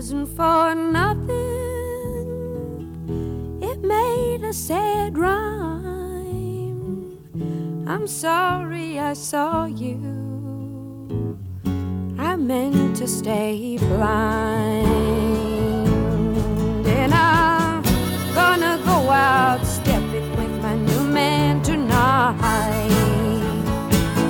wasn't for nothing. It made a sad rhyme. I'm sorry I saw you. I meant to stay blind.